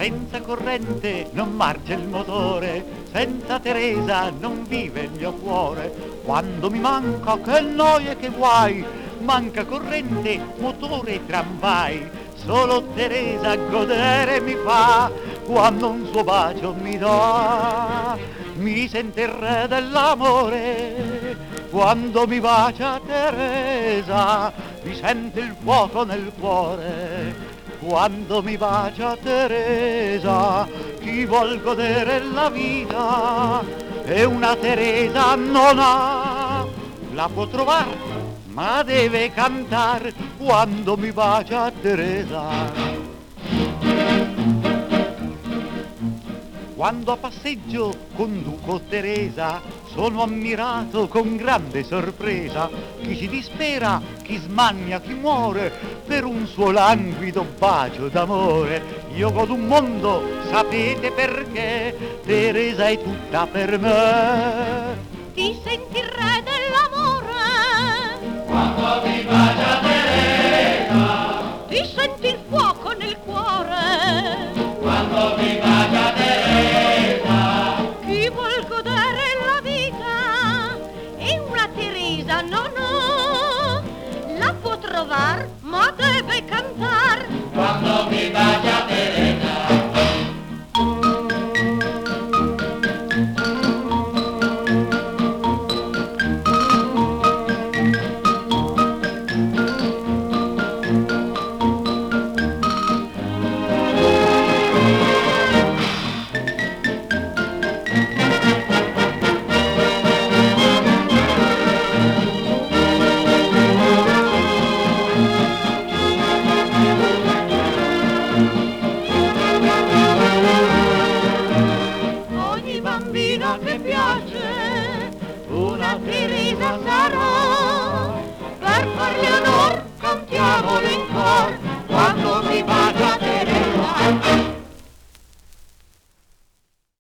Senza corrente non marcia il motore, senza Teresa non vive il mio cuore. Quando mi manca, che noia e che guai, manca corrente, motore e tramvai. Solo Teresa godere mi fa, quando un suo bacio mi dà. Mi sente il re dell'amore, quando mi bacia Teresa. Mi sente il fuoco nel cuore, quando mi bacia Teresa. Chi vuol godere la vita e una Teresa non ha, la può trovare ma deve cantare quando mi bacia Teresa. Quando a passeggio conduco Teresa, sono ammirato con grande sorpresa. Chi si dispera, chi smania, chi muore per un suo languido bacio d'amore. Io godo un mondo, sapete perché? Teresa è tutta per me. Ti senti il re dell'amore quando mi bacia Teresa. Ti senti il fuoco nel cuore Quando mi bacia Teresa. Chi vuol godere la vita e una Teresa non ha, la può trovare ma deve cantare Quando mi bacia Teresa. Bambina che piace, una Teresa sarà, per farle onor cantiamole in